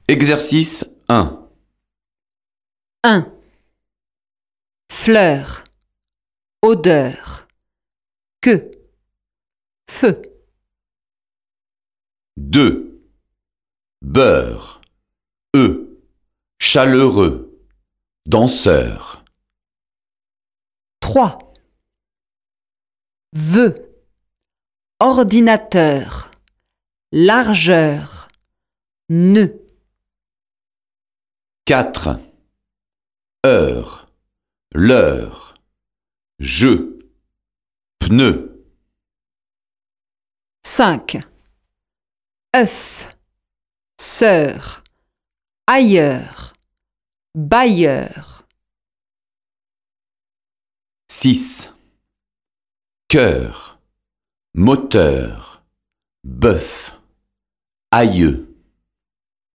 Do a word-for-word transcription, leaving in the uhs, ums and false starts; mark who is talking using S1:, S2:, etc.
S1: Exercice un.
S2: un. Fleur, odeur, queue, feu.
S1: deux. Beurre, œuf, chaleureux, danseur.
S2: trois. Vœu, ordinateur, largeur, nœud.
S1: quatre. Heure, l'heure, jeu, pneu.
S2: cinq. œuf, sœur, ailleurs, bailleur.
S1: six. Cœur, moteur, bœuf, aïeux.